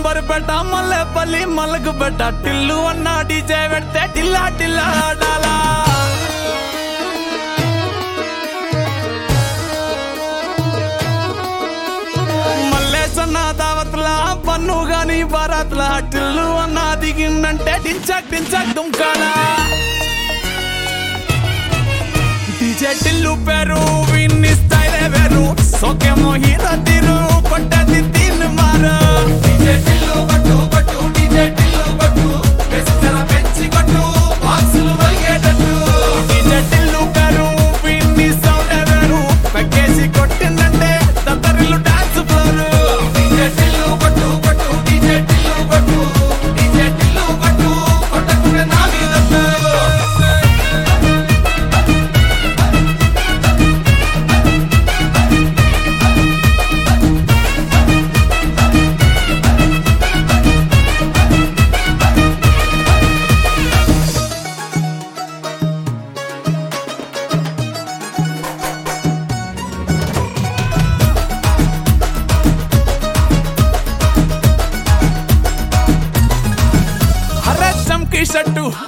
అంబర్పేట మల్లెపల్లి మలకపేట టిల్లు అన్న డీజే పెడితే టిల్లా టిల్లా ఆడాలా మల్లేసన్న దావత్లా పన్ను గాని బారాత్లా టిల్లు అన్న దిగిందంటే టించక్ టించక్ దుంకాలా డీజే టిల్లు పేరు విన్ని స్టైలే వేరు సోకేమో హీరో తీరు కొట్టది తీన్ మారు డీజే టిల్లు కొట్టు కొట్టు డీజే టిల్లు కొట్టు బెస్సల పెంచి కొట్టు బాక్సులు వలిగేటట్టు డీజే టిల్లు పేరు విన్ని సౌండే వేరు పెక్కేసి కొట్టిందంటే దద్దరిల్లు డాన్స్ ఫ్లోరు డీజే టిల్లు కొట్టు కొట్టు డీజే టిల్లు కొట్టు డీజే టిల్లు కొట్టు కొట్టకునే నా మీద షట్టు